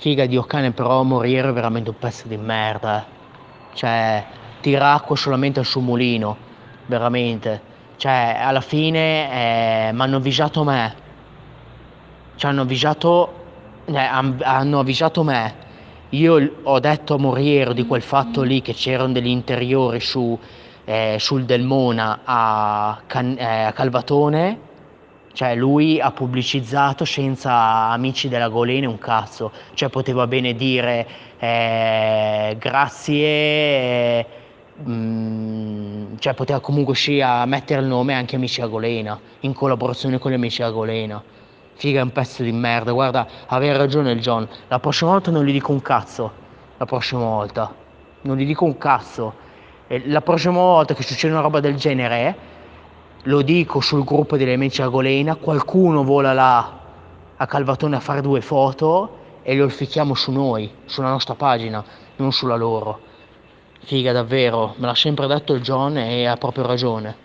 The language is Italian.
Figa di Occane, però Moriero è veramente un pezzo di merda. Cioè, tira acqua solamente al suo mulino, veramente. Cioè, alla fine mi hanno avvisato me. Cioè, hanno avvisato me. Io ho detto a Moriero di quel fatto lì, che c'erano degli interiori sul Delmona a Calvatone. Cioè, lui ha pubblicizzato senza amici della Golene un cazzo. Cioè, poteva bene dire grazie, cioè poteva comunque sia mettere il nome anche amici a Golena, in collaborazione con gli amici a Golena. Figa, è un pezzo di merda, guarda, aveva ragione il John. La prossima volta non gli dico un cazzo. La prossima volta. Non gli dico un cazzo. E la prossima volta che succede una roba del genere, lo dico sul gruppo degli amici a Golena, qualcuno vola là a Calvatone a fare 2 foto e lo ficchiamo su noi, sulla nostra pagina, non sulla loro. Figa, davvero, me l'ha sempre detto il John e ha proprio ragione.